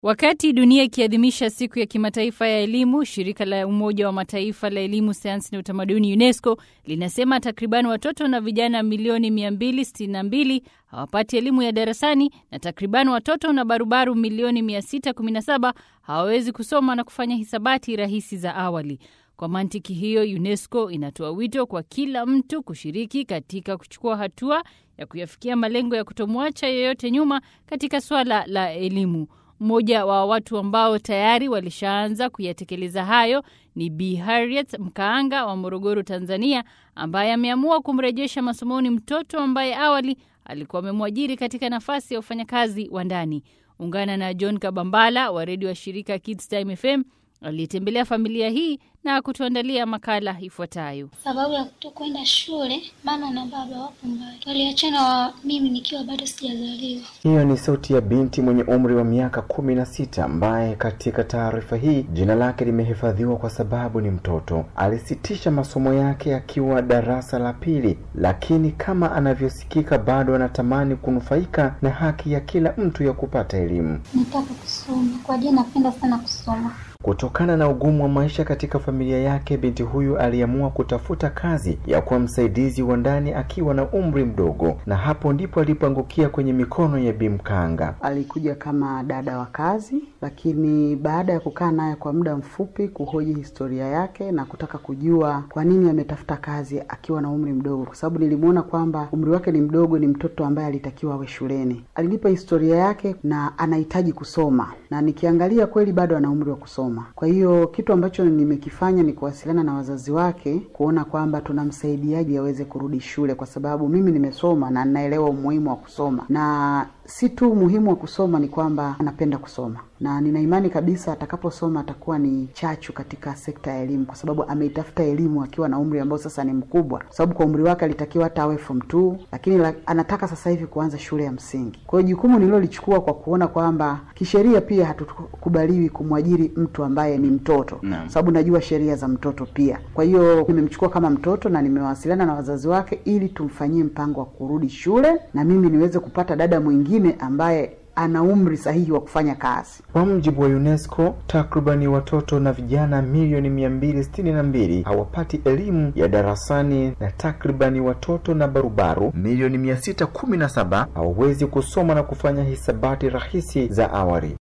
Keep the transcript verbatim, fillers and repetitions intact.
Wakati dunia ikiadhimisha siku ya kimataifa ya elimu, shirika la Umoja wa Mataifa la elimu, sayansi na utamaduni UNESCO linasema takriban watoto na vijana milioni mia mbili sitini na mbili hawapati elimu ya darasani na takriban watoto na barubaru milioni mia sita kumi na saba hawawezi kusoma na kufanya hisabati rahisi za awali. Kwa mantiki hiyo, UNESCO inatoa wito kwa kila mtu kushiriki katika kuchukua hatua ya kuyafikia malengo ya kutomwacha yeyote nyuma katika swala la elimu. Mmoja wa watu ambao tayari walishaanza kuyatekeleza hayo ni Bi Harriet Mkaanga wa Morogoro, Tanzania, ambaye ameamua kumrejesha masomoni mtoto ambaye awali alikuwa amemwajiri katika nafasi ya ufanyakazi wa ndani. Ungana na John Kabambala wa redio wa shirika Kids Time F M aliyetembelea familia hii na kutuandalia makala ifuatayo. Sababu ya kutokwenda shule, mama na baba wapo mbali. Waliachana wa mimi nikiwa bado sijazaliwa. Hiyo ni sauti ya binti mwenye umri wa miaka kumi na sita ambaye katika taarifa hii jina lake limehifadhiwa kwa sababu ni mtoto. Alisitisha masomo yake akiwa darasa la pili, lakini kama anavyosikika bado anatamani kunufaika na haki ya kila mtu ya kupata elimu. Nataka kusoma. Kwa jina napenda sana kusoma. Kutokana na ugumu wa maisha katika familia yake, binti huyu aliamua kutafuta kazi ya kuwa msaidizi wa ndani akiwa na umri mdogo, na hapo ndipo alipoangukia kwenye mikono ya Bi Mkaanga. Alikuja kama dada wa kazi, lakini baada ya kukaa naye kwa muda mfupi, kuhoji historia yake na kutaka kujua kwa nini ametafuta kazi akiwa na umri mdogo, kwa sababu nilimuona kwamba umri wake ni mdogo, ni mtoto ambaye alitakiwa awe shuleni. Alinipa historia yake na anahitaji kusoma, na nikiangalia kweli bado ana umri wa kusoma. Kwa hiyo kitu ambacho nimekifanya ni kuwasiliana na wazazi wake kuona kwamba tunamsaidiaje aweze kurudi shule, kwa sababu mimi nimesoma na ninaelewa umuhimu wa kusoma, na si tu muhimu wa kusoma, ni kwamba anapenda kusoma, na nina imani kabisa atakaposoma atakuwa ni chachu katika sekta ya elimu, kwa sababu ameitafuta elimu akiwa na umri ambao sasa ni mkubwa, kwa sababu kwa umri wake alitakiwa hata awe form two, lakini la, anataka sasa hivi kuanza shule ya msingi. Kwa hiyo jukumu nililolichukua kwa kuona kwamba kisheria pia hatukubaliwi kumwajiri mtu ambaye ni mtoto, no. Sababu najua sheria za mtoto pia. Kwa hiyo nimemchukua kama mtoto na nimewasiliana na wazazi wake ili tumfanyie mpango wa kurudi shule na mimi niweze kupata dada mwingine ambaye ana umri sahihi wa kufanya kazi. Kwa mujibu wa UNESCO, takribani watoto na vijana milioni mia mbili sitini na mbili hawapati elimu ya darasani na takribani watoto na barubaru milioni mia sita kumi na saba hawawezi kusoma na kufanya hisabati rahisi za awali.